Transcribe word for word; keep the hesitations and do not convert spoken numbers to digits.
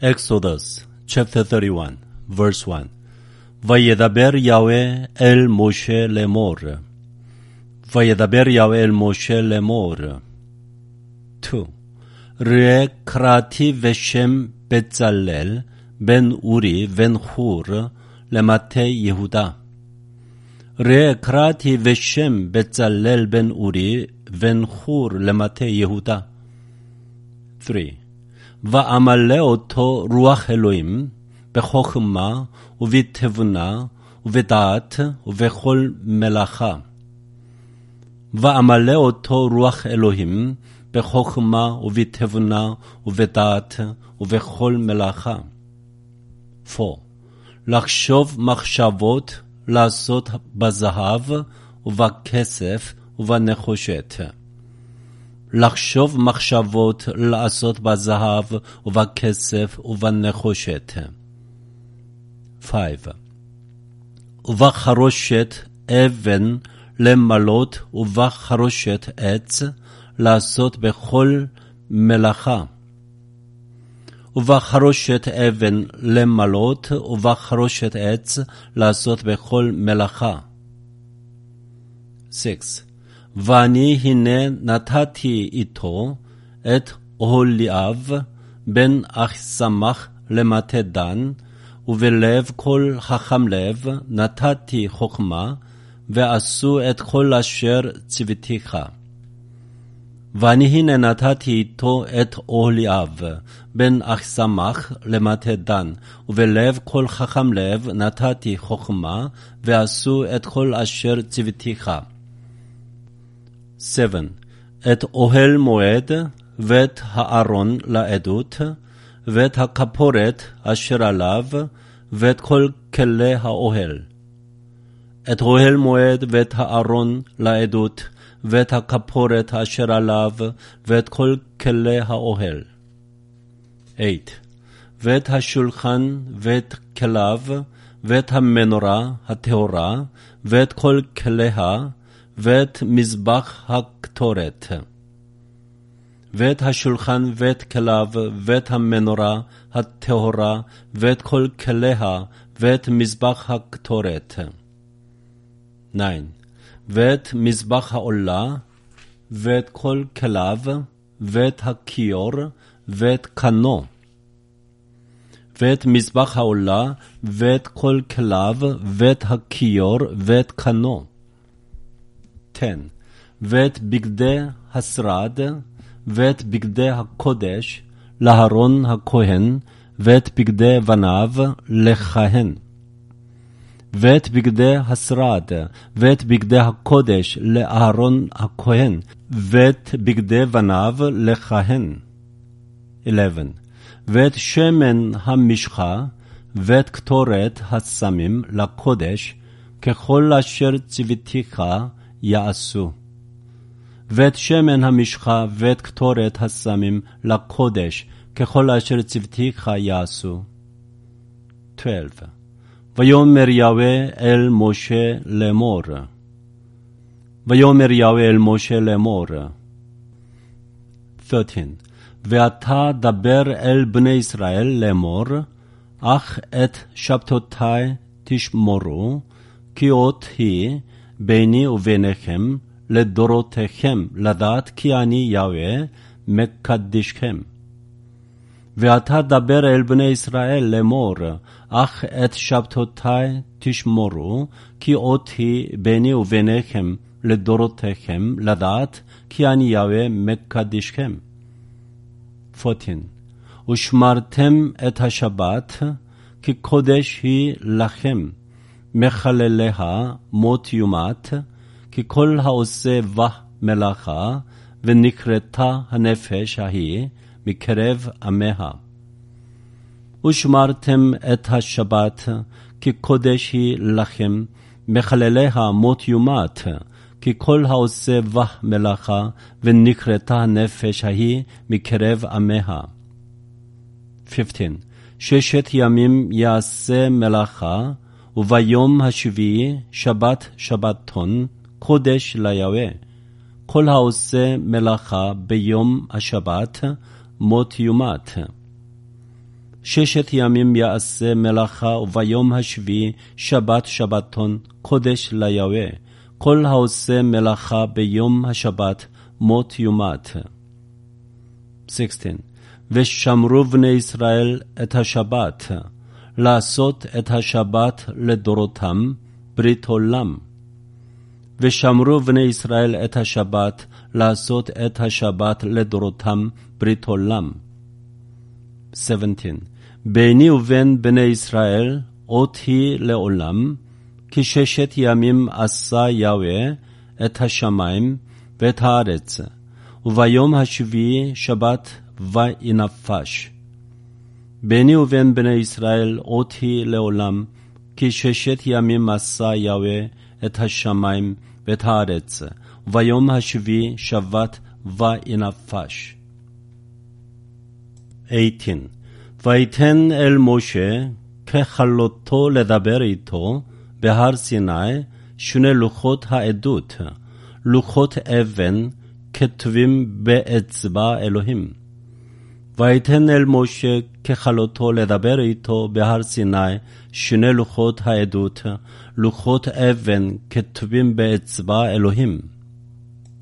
Exodus chapter thirty-one, verse one. וידבר יהוה אל משה לאמור. וידבר יהוה אל משה לאמור. two. ראה קראתי בשם בצלאל בן אורי בן חור למטה יהודה. ראה קראתי בשם בצלאל בן אורי בן חור למטה יהודה. three. ואמלא אותו רוח אלוהים בחוכמה ובתבונה ובדעת ובכל מלאכה. ואמלא אותו רוח אלוהים בחוכמה ובתבונה ובדעת ובכל מלאכה. four. לחשוב מחשבות לעשות בזהב ובכסף ובנחושת. לחשוב מחשבות לעשות בזהב ובכסף ובנחושת. five. ובחרושת אבן למלות ובחרושת עץ לעשות בכל מלאכה. ובחרושת אבן למלות ובחרושת עץ לעשות בכל מלאכה. six. ואני הנה נתתי איתו את אהוליאב בן אחיסמך למטה דן, ובלב כל חכם לב נתתי חוכמה, ועשו את כל אשר ציוויתיך. ואני הנה נתתי איתו את אהוליאב בן אחיסמך למטה דן, ובלב כל חכם לב נתתי חוכמה, ועשו את כל אשר ציוויתיך. seven. את אוהל מועד ואת הארון לעדות ואת הכפורת אשר עליו ואת כל כלי האוהל. את אוהל מועד ואת הארון לעדות ואת הכפורת אשר עליו ואת כל כלי האוהל. eight. ואת השולחן ואת כליו ואת המנורה הטהורה ואת כל כליה ואת מזבח הקטורת. ואת השולחן ואת כליו ואת המנורה הטהורה ואת כל כליה ואת מזבח הקטורת. nine. ואת מזבח העולה ואת כל כליו ואת הכיור ואת קנו. ואת מזבח העולה ואת כל כליו ואת הכיור ואת קנו. ten. ואת בגדי השרד ואת בגדי הקודש לאהרון הכהן ואת בגדי בניו לכהן. ואת בגדי השרד ואת בגדי הקודש לאהרון הכהן ואת בגדי בניו לכהן. eleven. ואת שמן המשחה ואת קטורת הסמים לקודש ככל אשר ציוויתיך יעשו. ואת שמן המשחה ואת קטורת הסמים לקודש ככל אשר ציוויתיך יעשו. twelve. ויאמר יהוה אל משה לאמור. ויאמר יהוה אל משה לאמור. thirteen. ואתה דבר אל בני ישראל לאמור, אך את שבתותי תשמרו, כי אות היא ביני וביניכם לדורותיכם, לדעת כי אני יהוה מקדשכם. ואתה דבר אל בני ישראל לאמור, אך את שבתותי תשמרו, כי אות היא ביני וביניכם לדורותיכם, לדעת כי אני יהוה מקדשכם. fourteen. ושמרתם את השבת, כי קודש היא לכם, מחלליה מות יומת, כי כל העושה בה מלאכה, ונקרתה הנפש ההיא מקרב עמיה. ושמרתם את השבת, כי קודש היא לכם, מחלליה מות יומת, כי כל העושה בה מלאכה, ונקרתה הנפש ההיא מקרב עמיה. fifteen. ששת ימים יעשה מלאכה, וביום השביעי שבת שבתון, קודש ליהוה. כל העושה מלאכה ביום השבת, מות יומת. ששת ימים יעשה מלאכה, וביום השביעי שבת שבתון, קודש ליהוה. כל העושה מלאכה ביום השבת, מות יומת. שישה עשר. ושמרו בני ישראל את השבת, לעשות את השבת לדורותם, ברית עולם. ושמרו בני ישראל את השבת, לעשות את השבת לדורותם, ברית עולם. שבע עשרה. ביני ובין בני ישראל, אות היא לעולם, כי ששת ימים עשה יהוה את השמיים ואת הארץ, וביום השביעי שבת וינפש. ביני ובין בני ישראל אות היא לעולם, כי ששת ימים עשה יהוה את השמיים ואת הארץ, וביום השביעי שבת וינפש. שמונה עשרה. ויתן אל משה ככלותו לדבר איתו בהר סיני שני לוחות העדות, לוחות אבן כתובים באצבע אלוהים. ויתן אל משה ככלותו לדבר איתו בהר סיני שני לוחות העדות, לוחות אבן כתובים באצבע אלוהים.